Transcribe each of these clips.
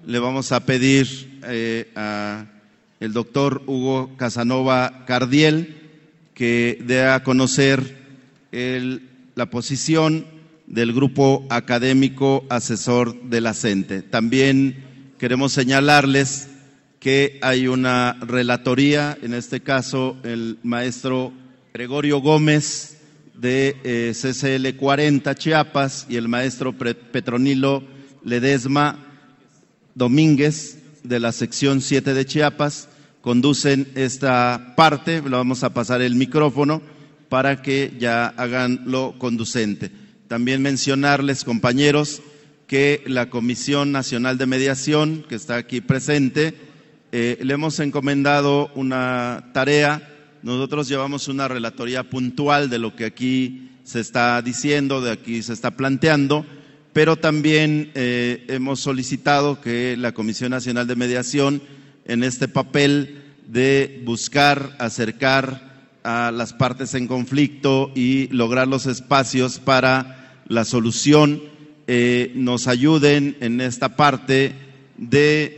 le vamos a pedir a el doctor Hugo Casanova Cardiel que dé a conocer la posición del Grupo Académico Asesor de la CENTE. También queremos señalarles que hay una relatoría, en este caso el maestro Gregorio Gómez de CCL 40 Chiapas y el maestro Petronilo Ledesma Domínguez de la sección 7 de Chiapas conducen esta parte. Le vamos a pasar el micrófono para que ya hagan lo conducente. También mencionarles, compañeros, que la Comisión Nacional de Mediación, que está aquí presente, le hemos encomendado una tarea. Nosotros llevamos una relatoría puntual de lo que aquí se está diciendo, de aquí se está planteando, pero también hemos solicitado que la Comisión Nacional de Mediación, en este papel de buscar acercar a las partes en conflicto y lograr los espacios para la solución, nos ayuden en esta parte de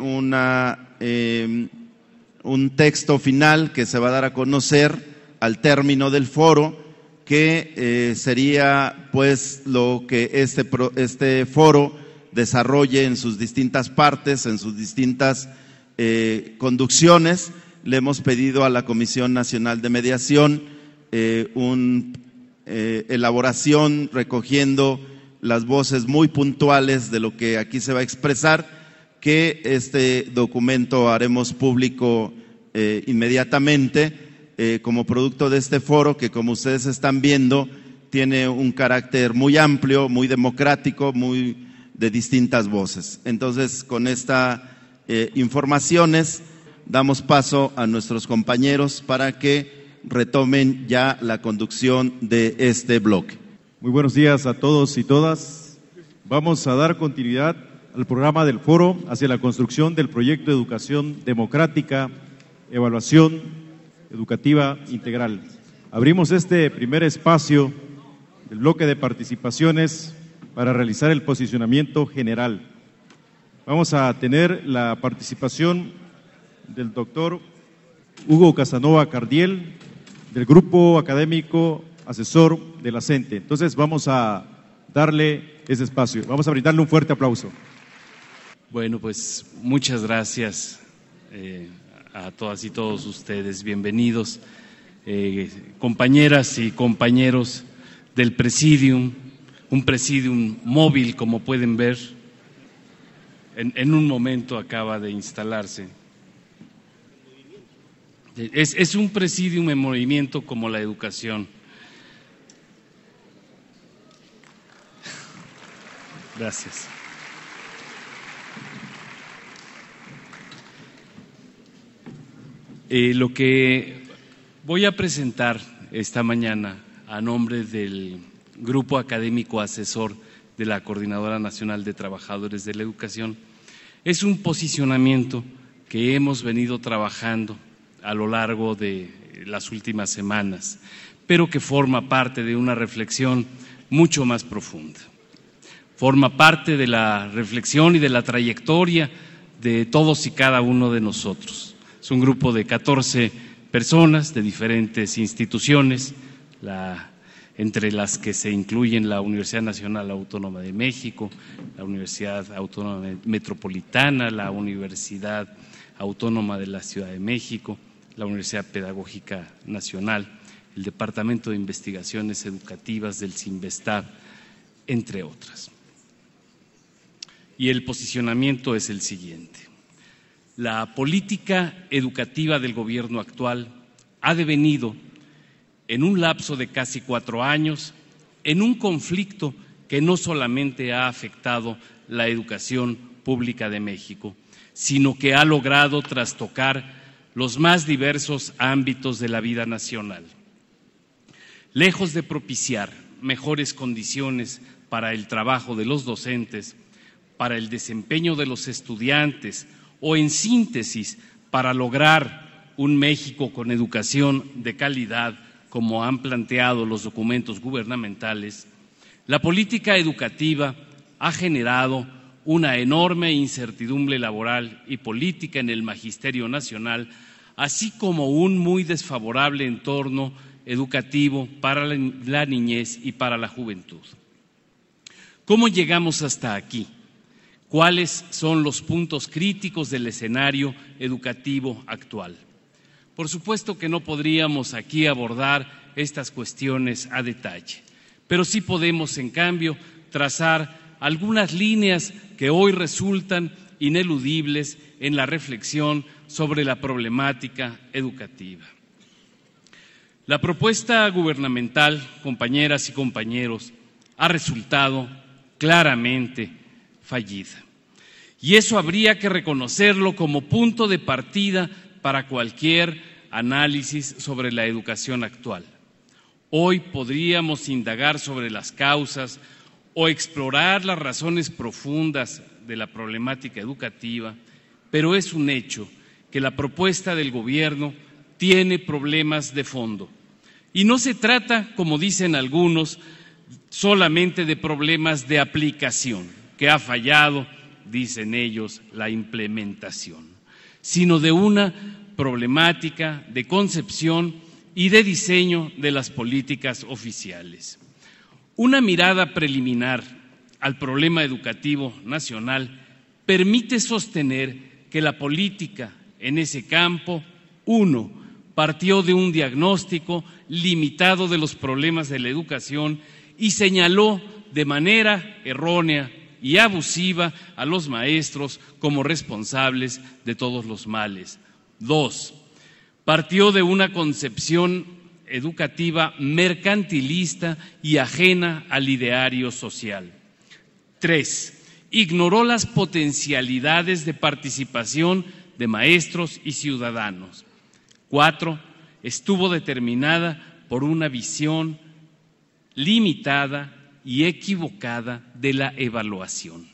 un texto final que se va a dar a conocer al término del foro, que sería pues lo que este foro desarrolle en sus distintas partes, en sus distintas conducciones. Le hemos pedido a la Comisión Nacional de Mediación una elaboración recogiendo las voces muy puntuales de lo que aquí se va a expresar, que este documento haremos público inmediatamente como producto de este foro, que como ustedes están viendo tiene un carácter muy amplio, muy democrático, muy de distintas voces. Entonces, con estas informaciones damos paso a nuestros compañeros para que retomen ya la conducción de este bloque. Muy buenos días a todos y todas. Vamos a dar continuidad al programa del foro hacia la construcción del proyecto de educación democrática, evaluación educativa integral. Abrimos este primer espacio del bloque de participaciones para realizar el posicionamiento general. Vamos a tener la participación del doctor Hugo Casanova Cardiel, del Grupo Académico Asesor de la CENTE. Entonces vamos a darle ese espacio. Vamos a brindarle un fuerte aplauso. Bueno, pues muchas gracias a todas y todos ustedes. Bienvenidos, compañeras y compañeros del Presidium, un Presidium móvil, como pueden ver. En un momento acaba de instalarse. Es un Presidium en movimiento como la educación. Gracias. Lo que voy a presentar esta mañana a nombre del Grupo Académico Asesor de la Coordinadora Nacional de Trabajadores de la Educación es un posicionamiento que hemos venido trabajando a lo largo de las últimas semanas, pero que forma parte de una reflexión mucho más profunda. Forma parte de la reflexión y de la trayectoria de todos y cada uno de nosotros. Es un grupo de 14 personas de diferentes instituciones, entre las que se incluyen la Universidad Nacional Autónoma de México, la Universidad Autónoma Metropolitana, la Universidad Autónoma de la Ciudad de México, la Universidad Pedagógica Nacional, el Departamento de Investigaciones Educativas del CINVESTAB, entre otras. Y el posicionamiento es el siguiente. La política educativa del gobierno actual ha devenido, en un lapso de casi 4 años, en un conflicto que no solamente ha afectado la educación pública de México, sino que ha logrado trastocar los más diversos ámbitos de la vida nacional. Lejos de propiciar mejores condiciones para el trabajo de los docentes, para el desempeño de los estudiantes o, en síntesis, para lograr un México con educación de calidad, como han planteado los documentos gubernamentales, la política educativa ha generado una enorme incertidumbre laboral y política en el Magisterio Nacional, así como un muy desfavorable entorno educativo para la niñez y para la juventud. ¿Cómo llegamos hasta aquí? ¿Cuáles son los puntos críticos del escenario educativo actual? Por supuesto que no podríamos aquí abordar estas cuestiones a detalle, pero sí podemos, en cambio, trazar algunas líneas que hoy resultan ineludibles en la reflexión sobre la problemática educativa. La propuesta gubernamental, compañeras y compañeros, ha resultado claramente fallida. Y eso habría que reconocerlo como punto de partida para cualquier análisis sobre la educación actual. Hoy podríamos indagar sobre las causas o explorar las razones profundas de la problemática educativa, pero es un hecho que la propuesta del gobierno tiene problemas de fondo. Y no se trata, como dicen algunos, solamente de problemas de aplicación, que ha fallado, dicen ellos, la implementación, sino de una problemática de concepción y de diseño de las políticas oficiales. Una mirada preliminar al problema educativo nacional permite sostener que la política en ese campo, uno, partió de un diagnóstico limitado de los problemas de la educación y señaló de manera errónea y abusiva a los maestros como responsables de todos los males. Dos, partió de una concepción educativa mercantilista y ajena al ideario social. Tres, ignoró las potencialidades de participación de maestros y ciudadanos. Cuatro, estuvo determinada por una visión limitada y equivocada de la evaluación.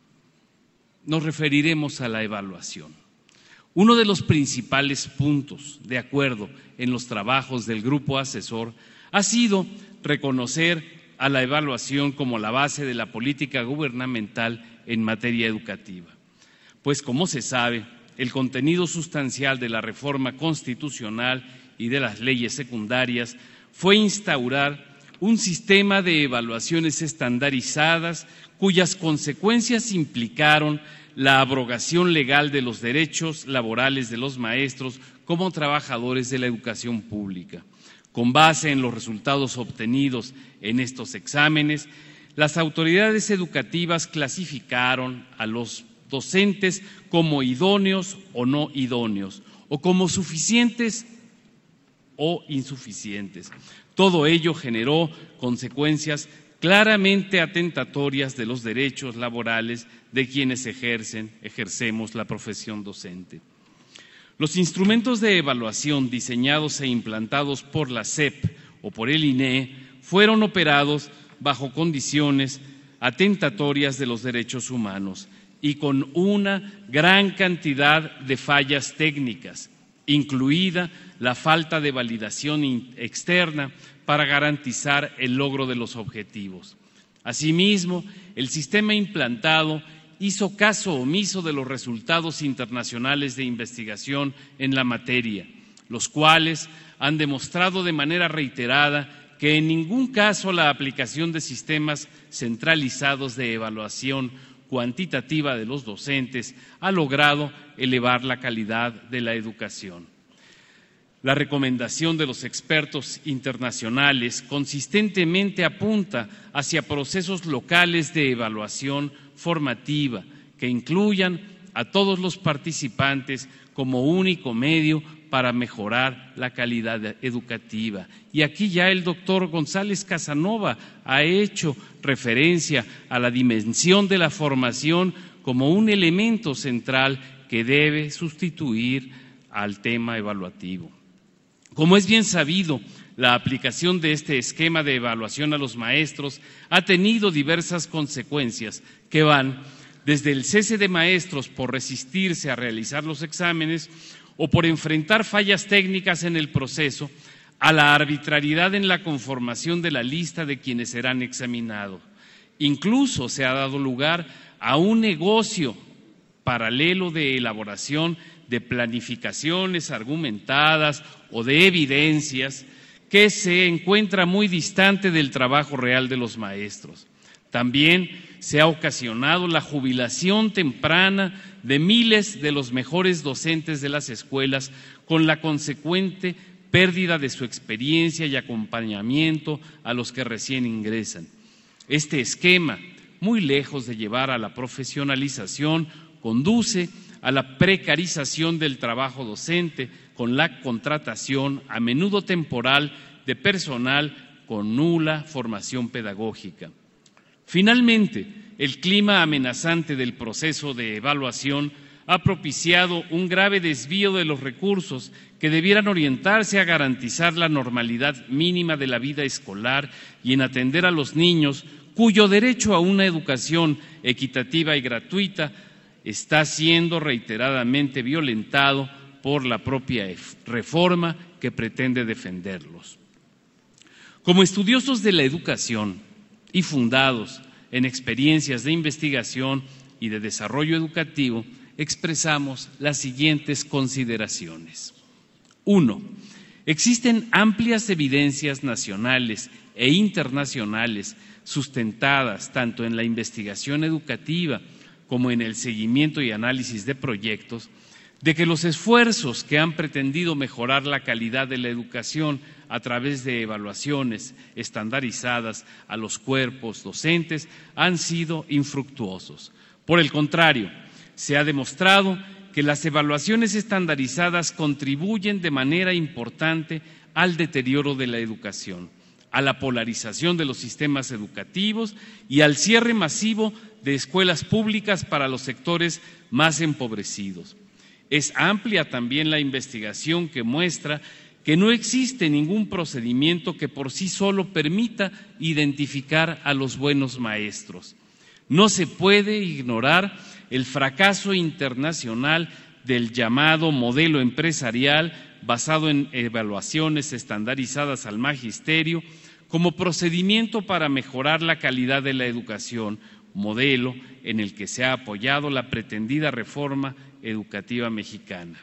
Nos referiremos a la evaluación. Uno de los principales puntos de acuerdo en los trabajos del grupo asesor ha sido reconocer a la evaluación como la base de la política gubernamental en materia educativa. Pues, como se sabe, el contenido sustancial de la reforma constitucional y de las leyes secundarias fue instaurar un sistema de evaluaciones estandarizadas cuyas consecuencias implicaron la abrogación legal de los derechos laborales de los maestros como trabajadores de la educación pública. Con base en los resultados obtenidos en estos exámenes, las autoridades educativas clasificaron a los docentes como idóneos o no idóneos, o como suficientes o insuficientes. Todo ello generó consecuencias claramente atentatorias de los derechos laborales de quienes ejercemos la profesión docente. Los instrumentos de evaluación diseñados e implantados por la SEP o por el INEE fueron operados bajo condiciones atentatorias de los derechos humanos y con una gran cantidad de fallas técnicas, incluida la falta de validación externa para garantizar el logro de los objetivos. Asimismo, el sistema implantado hizo caso omiso de los resultados internacionales de investigación en la materia, los cuales han demostrado de manera reiterada que en ningún caso la aplicación de sistemas centralizados de evaluación cuantitativa de los docentes ha logrado elevar la calidad de la educación. La recomendación de los expertos internacionales consistentemente apunta hacia procesos locales de evaluación formativa que incluyan a todos los participantes como único medio para mejorar la calidad educativa. Y aquí ya el doctor González Casanova ha hecho referencia a la dimensión de la formación como un elemento central que debe sustituir al tema evaluativo. Como es bien sabido, la aplicación de este esquema de evaluación a los maestros ha tenido diversas consecuencias que van desde el cese de maestros por resistirse a realizar los exámenes o por enfrentar fallas técnicas en el proceso, a la arbitrariedad en la conformación de la lista de quienes serán examinados. Incluso se ha dado lugar a un negocio paralelo de elaboración de planificaciones argumentadas o de evidencias que se encuentra muy distante del trabajo real de los maestros. También se ha ocasionado la jubilación temprana de miles de los mejores docentes de las escuelas, con la consecuente pérdida de su experiencia y acompañamiento a los que recién ingresan. Este esquema, muy lejos de llevar a la profesionalización, conduce a la precarización del trabajo docente con la contratación, a menudo temporal, de personal con nula formación pedagógica. Finalmente, el clima amenazante del proceso de evaluación ha propiciado un grave desvío de los recursos que debieran orientarse a garantizar la normalidad mínima de la vida escolar y en atender a los niños cuyo derecho a una educación equitativa y gratuita está siendo reiteradamente violentado por la propia reforma que pretende defenderlos. Como estudiosos de la educación y fundados en experiencias de investigación y de desarrollo educativo, expresamos las siguientes consideraciones. 1. Existen amplias evidencias nacionales e internacionales sustentadas tanto en la investigación educativa como en el seguimiento y análisis de proyectos, de que los esfuerzos que han pretendido mejorar la calidad de la educación a través de evaluaciones estandarizadas a los cuerpos docentes han sido infructuosos. Por el contrario, se ha demostrado que las evaluaciones estandarizadas contribuyen de manera importante al deterioro de la educación, a la polarización de los sistemas educativos y al cierre masivo de escuelas públicas para los sectores más empobrecidos. Es amplia también la investigación que muestra que no existe ningún procedimiento que por sí solo permita identificar a los buenos maestros. No se puede ignorar el fracaso internacional del llamado modelo empresarial basado en evaluaciones estandarizadas al magisterio como procedimiento para mejorar la calidad de la educación, modelo en el que se ha apoyado la pretendida reforma educativa mexicana.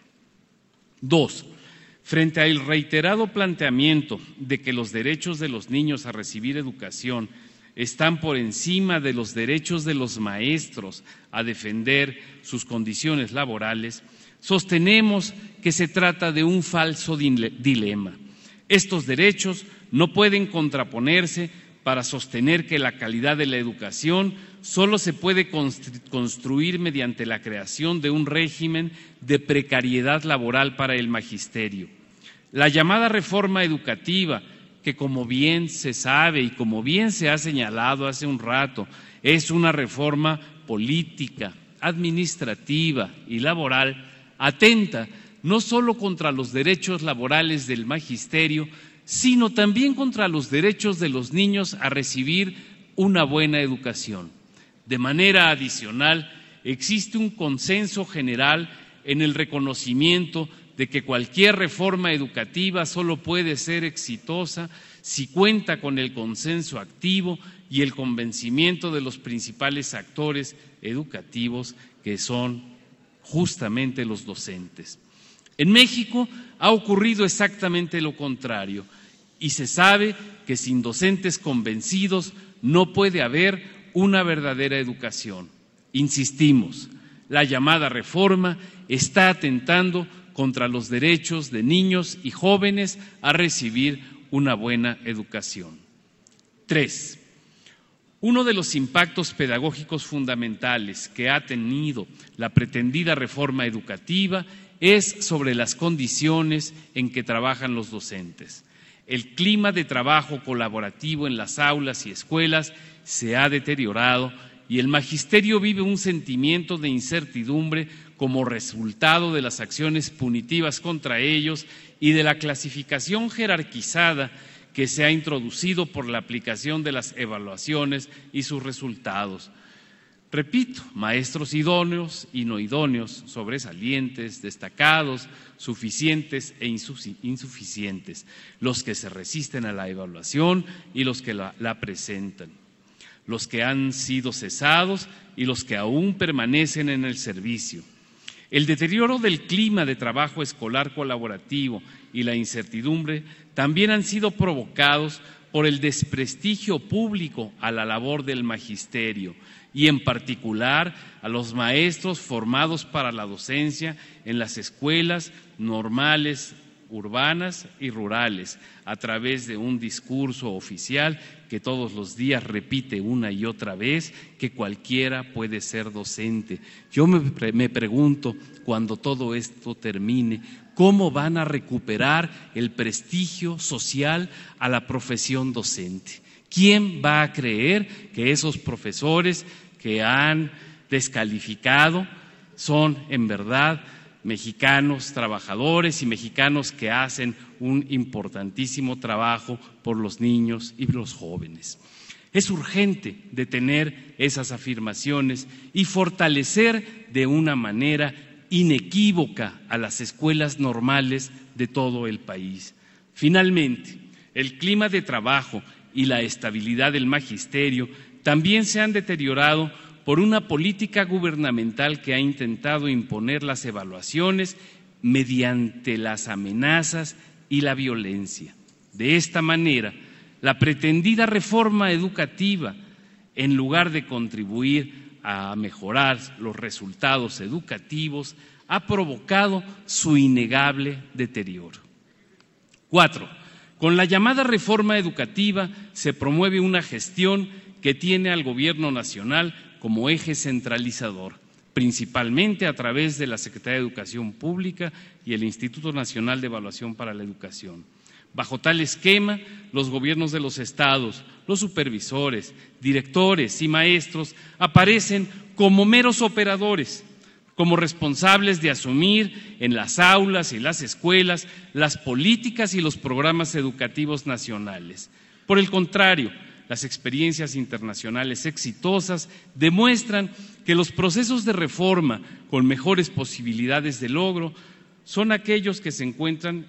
2. Frente al reiterado planteamiento de que los derechos de los niños a recibir educación están por encima de los derechos de los maestros a defender sus condiciones laborales, sostenemos que se trata de un falso dilema. Estos derechos no pueden contraponerse para sostener que la calidad de la educación solo se puede construir mediante la creación de un régimen de precariedad laboral para el magisterio. La llamada reforma educativa, que como bien se sabe y como bien se ha señalado hace un rato, es una reforma política, administrativa y laboral, atenta no solo contra los derechos laborales del magisterio, sino también contra los derechos de los niños a recibir una buena educación. De manera adicional, existe un consenso general en el reconocimiento de que cualquier reforma educativa solo puede ser exitosa si cuenta con el consenso activo y el convencimiento de los principales actores educativos, que son justamente los docentes. En México ha ocurrido exactamente lo contrario y se sabe que sin docentes convencidos no puede haber una verdadera educación. Insistimos, la llamada reforma está atentando contra los derechos de niños y jóvenes a recibir una buena educación. 3. Uno de los impactos pedagógicos fundamentales que ha tenido la pretendida reforma educativa es sobre las condiciones en que trabajan los docentes. El clima de trabajo colaborativo en las aulas y escuelas se ha deteriorado y el magisterio vive un sentimiento de incertidumbre como resultado de las acciones punitivas contra ellos y de la clasificación jerarquizada que se ha introducido por la aplicación de las evaluaciones y sus resultados. Repito, maestros idóneos y no idóneos, sobresalientes, destacados, suficientes e insuficientes, los que se resisten a la evaluación y los que la presentan. los que han sido cesados y los que aún permanecen en el servicio. El deterioro del clima de trabajo escolar colaborativo y la incertidumbre también han sido provocados por el desprestigio público a la labor del magisterio y en particular a los maestros formados para la docencia en las escuelas normales, urbanas y rurales, a través de un discurso oficial que todos los días repite una y otra vez que cualquiera puede ser docente. Yo me pregunto, cuando todo esto termine, ¿cómo van a recuperar el prestigio social a la profesión docente? ¿Quién va a creer que esos profesores que han descalificado son en verdad mexicanos trabajadores y mexicanos que hacen un importantísimo trabajo por los niños y los jóvenes? Es urgente detener esas afirmaciones y fortalecer de una manera inequívoca a las escuelas normales de todo el país. Finalmente, el clima de trabajo y la estabilidad del magisterio también se han deteriorado por una política gubernamental que ha intentado imponer las evaluaciones mediante las amenazas y la violencia. De esta manera, la pretendida reforma educativa, en lugar de contribuir a mejorar los resultados educativos, ha provocado su innegable deterioro. 4. Con la llamada reforma educativa se promueve una gestión que tiene al Gobierno nacional como eje centralizador, principalmente a través de la Secretaría de Educación Pública y el Instituto Nacional de Evaluación para la Educación. Bajo tal esquema, los gobiernos de los estados, los supervisores, directores y maestros aparecen como meros operadores, como responsables de asumir en las aulas y las escuelas las políticas y los programas educativos nacionales. Por el contrario, las experiencias internacionales exitosas demuestran que los procesos de reforma con mejores posibilidades de logro son aquellos que se encuentran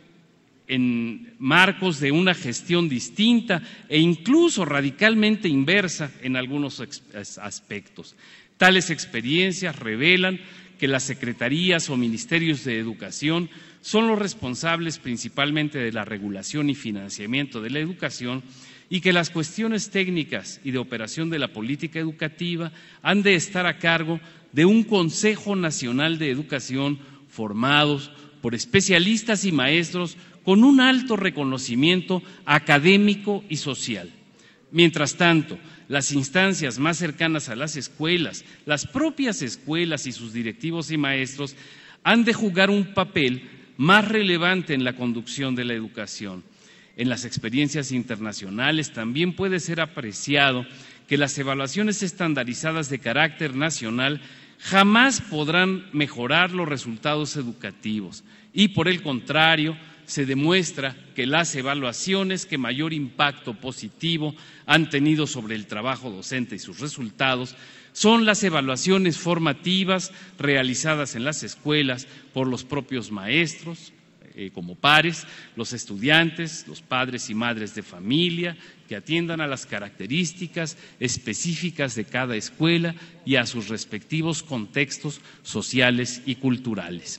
en marcos de una gestión distinta e incluso radicalmente inversa en algunos aspectos. Tales experiencias revelan que las secretarías o ministerios de educación son los responsables principalmente de la regulación y financiamiento de la educación y que las cuestiones técnicas y de operación de la política educativa han de estar a cargo de un Consejo Nacional de Educación formados por especialistas y maestros con un alto reconocimiento académico y social. Mientras tanto, las instancias más cercanas a las escuelas, las propias escuelas y sus directivos y maestros han de jugar un papel más relevante en la conducción de la educación. En las experiencias internacionales también puede ser apreciado que las evaluaciones estandarizadas de carácter nacional jamás podrán mejorar los resultados educativos y, por el contrario, se demuestra que las evaluaciones que mayor impacto positivo han tenido sobre el trabajo docente y sus resultados son las evaluaciones formativas realizadas en las escuelas por los propios maestros, como pares, los estudiantes, los padres y madres de familia, que atiendan a las características específicas de cada escuela y a sus respectivos contextos sociales y culturales.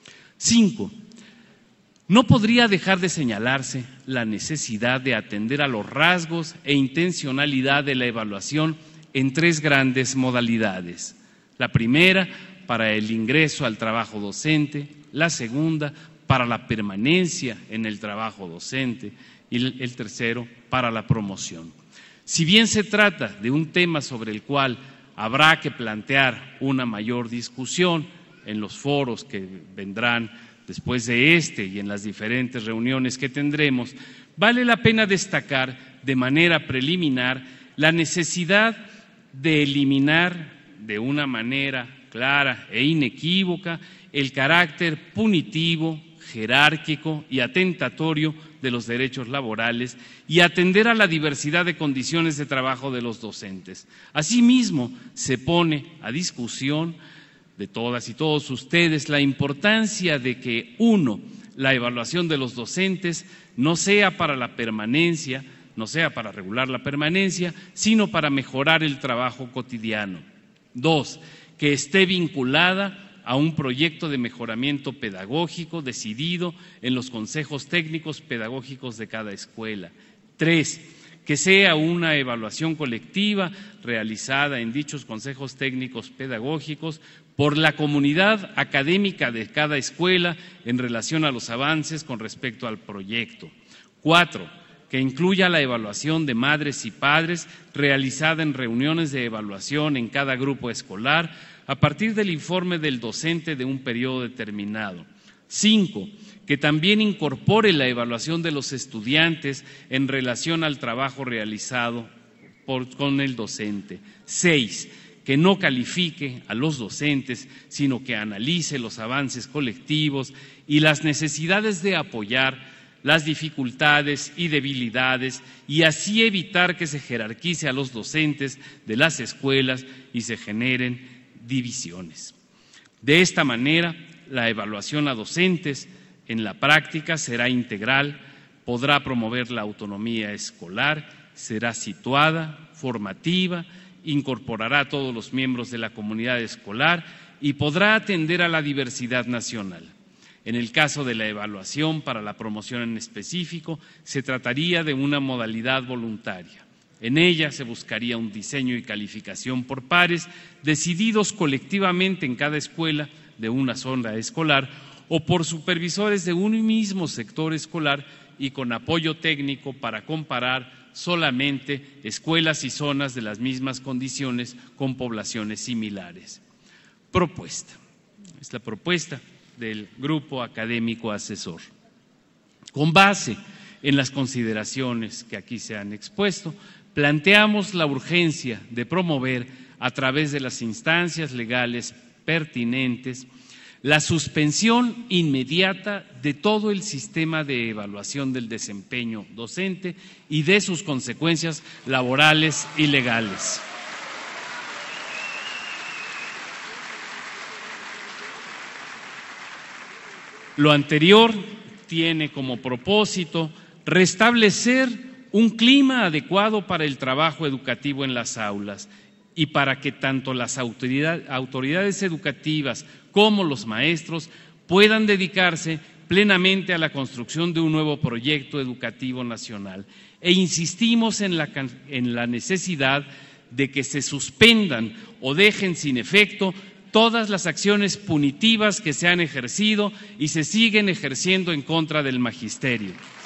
5. No podría dejar de señalarse la necesidad de atender a los rasgos e intencionalidad de la evaluación en 3 grandes modalidades. La primera, para el ingreso al trabajo docente; la segunda, para la permanencia en el trabajo docente; y el tercero, para la promoción. Si bien se trata de un tema sobre el cual habrá que plantear una mayor discusión en los foros que vendrán después de este y en las diferentes reuniones que tendremos, vale la pena destacar de manera preliminar la necesidad de eliminar de una manera clara e inequívoca el carácter punitivo, jerárquico y atentatorio de los derechos laborales y atender a la diversidad de condiciones de trabajo de los docentes. Asimismo, se pone a discusión de todas y todos ustedes la importancia de que, 1, la evaluación de los docentes no sea para la permanencia, no sea para regular la permanencia, sino para mejorar el trabajo cotidiano. 2, que esté vinculada a un proyecto de mejoramiento pedagógico decidido en los consejos técnicos pedagógicos de cada escuela. 3, que sea una evaluación colectiva realizada en dichos consejos técnicos pedagógicos por la comunidad académica de cada escuela en relación a los avances con respecto al proyecto. 4, que incluya la evaluación de madres y padres realizada en reuniones de evaluación en cada grupo escolar a partir del informe del docente de un periodo determinado. 5, que también incorpore la evaluación de los estudiantes en relación al trabajo realizado con el docente. 6, que no califique a los docentes, sino que analice los avances colectivos y las necesidades de apoyar las dificultades y debilidades y así evitar que se jerarquice a los docentes de las escuelas y se generen divisiones. De esta manera, la evaluación a docentes en la práctica será integral, podrá promover la autonomía escolar, será situada, formativa, incorporará a todos los miembros de la comunidad escolar y podrá atender a la diversidad nacional. En el caso de la evaluación para la promoción en específico, se trataría de una modalidad voluntaria. En ella se buscaría un diseño y calificación por pares, decididos colectivamente en cada escuela de una zona escolar o por supervisores de un mismo sector escolar y con apoyo técnico para comparar solamente escuelas y zonas de las mismas condiciones con poblaciones similares. Propuesta. Es la propuesta del Grupo Académico Asesor. Con base en las consideraciones que aquí se han expuesto, planteamos la urgencia de promover a través de las instancias legales pertinentes la suspensión inmediata de todo el sistema de evaluación del desempeño docente y de sus consecuencias laborales y legales. Lo anterior tiene como propósito restablecer un clima adecuado para el trabajo educativo en las aulas y para que tanto las autoridades educativas como los maestros puedan dedicarse plenamente a la construcción de un nuevo proyecto educativo nacional. E insistimos en la necesidad de que se suspendan o dejen sin efecto todas las acciones punitivas que se han ejercido y se siguen ejerciendo en contra del magisterio.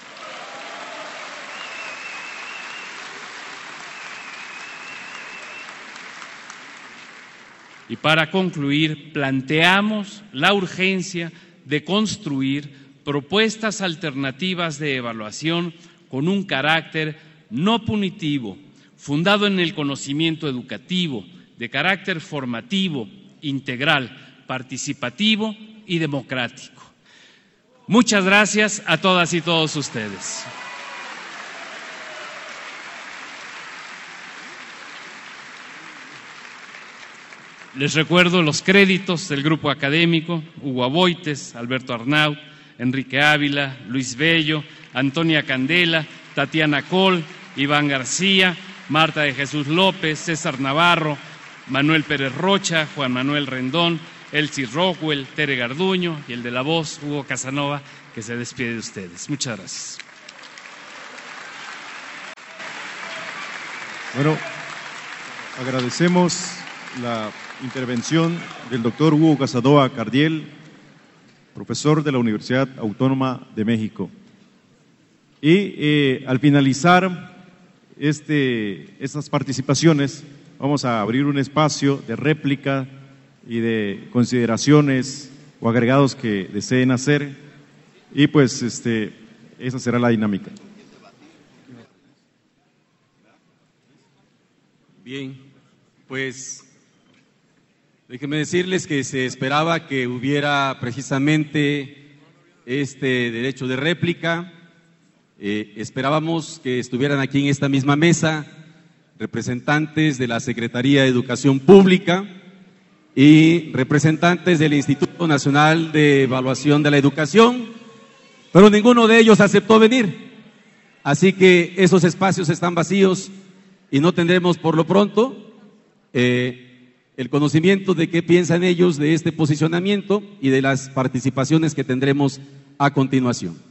Y para concluir, planteamos la urgencia de construir propuestas alternativas de evaluación con un carácter no punitivo, fundado en el conocimiento educativo, de carácter formativo, integral, participativo y democrático. Muchas gracias a todas y todos ustedes. Les recuerdo los créditos del grupo académico: Hugo Aboites, Alberto Arnaut, Enrique Ávila, Luis Bello, Antonia Candela, Tatiana Col, Iván García, Marta de Jesús López, César Navarro, Manuel Pérez Rocha, Juan Manuel Rendón, Elsie Rockwell, Tere Garduño y el de la voz, Hugo Casanova, que se despide de ustedes. Muchas gracias. Bueno, agradecemos la intervención del doctor Hugo Casanova Cardiel, profesor de la Universidad Autónoma de México. Y al finalizar estas participaciones, vamos a abrir un espacio de réplica y de consideraciones o agregados que deseen hacer, y pues esa será la dinámica. Bien, pues déjenme decirles que se esperaba que hubiera precisamente este derecho de réplica. Esperábamos que estuvieran aquí en esta misma mesa representantes de la Secretaría de Educación Pública y representantes del Instituto Nacional de Evaluación de la Educación, pero ninguno de ellos aceptó venir. Así que esos espacios están vacíos y no tendremos por lo pronto el conocimiento de qué piensan ellos de este posicionamiento y de las participaciones que tendremos a continuación.